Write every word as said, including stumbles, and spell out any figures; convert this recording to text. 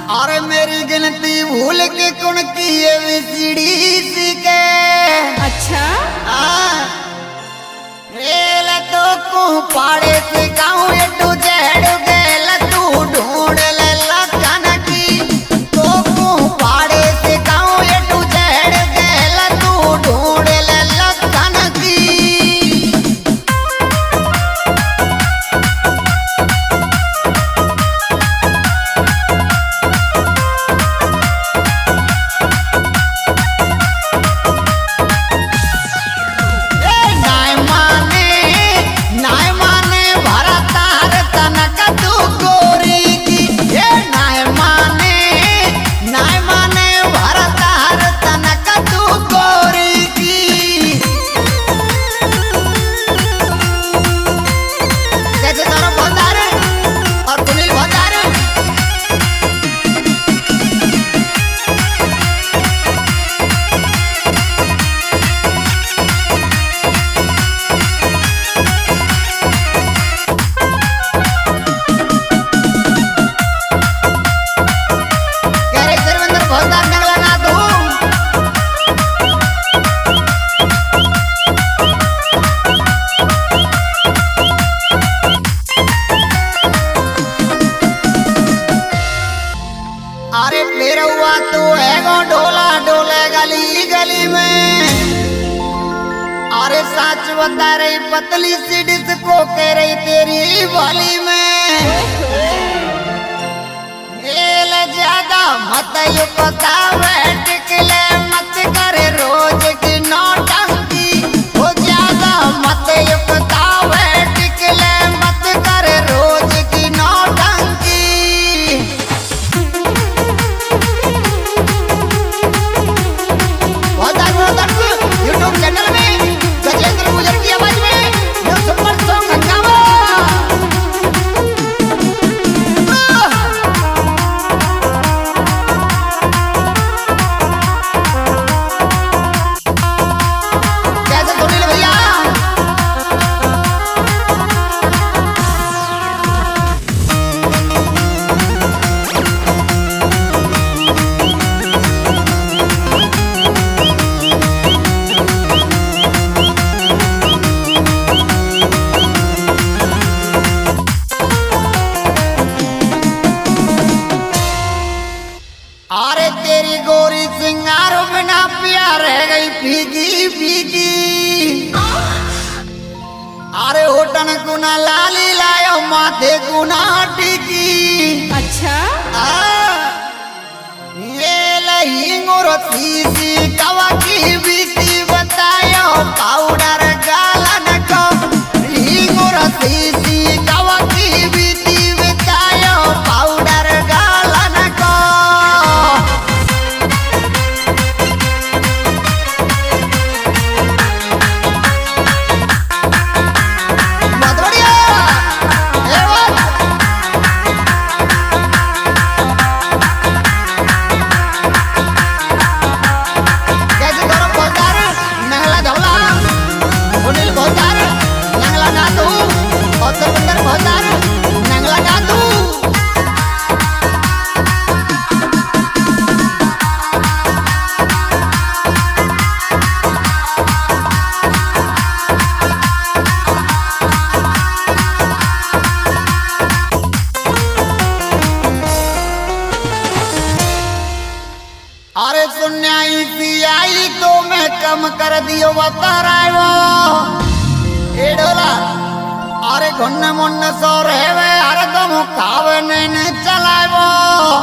अरे मेरी गिनती भूल के कौन की ये विसीडी सीखे। अच्छा रेल तो को पाड़े से गाँव ये तू जेड़ गेल तू ढूंढ ले लखन की। तो को पाड़े से गाँव ये तू जेड़ गेल तू ढूंढ ले लखन की। अरे मेरा हुआ तू है गो ढोला ढोले गली गली में। अरे सच बता रही पतली सी डिस्को कह रही तेरी वाली में। खेल ज्यादा मत यू पता टिकले मत करे रोज की नौटंकी। वो ज्यादा मत यू पता टिकले मत करे रोज की नौटंकी। यूट्यूब चैनल में गजेंद्र गुजर की आवाज में यो सुपर सॉन्ग हंगामा। कैसे सुनील भैया अरे तेरी गोरी सिंगारों बिना पिया रह गई फीकी फीकी। अरे होटन गुना लाली लायो माथे गुना टिकी। अच्छा ये लही मोरती सी कवा की बीती बतायो पाउडर गालन को। ही मोरती सी कवा की बीती बतायो पाउडर गालन को। अरे सुन्याई सी आई तो मैं कम कर दियो बतारायो। ए डोला अरे घुन्न मुन्न सो रहे वे अरे तुम खावे ने चलावो।